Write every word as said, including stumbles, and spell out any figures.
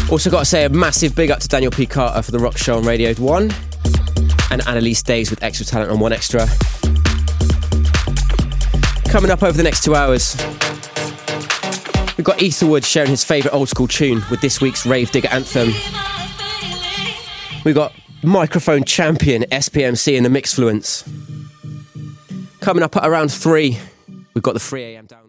Also got to say a massive big up to Daniel P. Carter for the Rock Show on Radio one, and Annalise Days with Extra Talent on one Extra. Coming up over the next two hours, we've got Etherwood sharing his favourite old school tune with this week's Rave Digger anthem. We've got microphone champion S P M C in the Mixfluence. Coming up at around three, we've got the three a.m. down.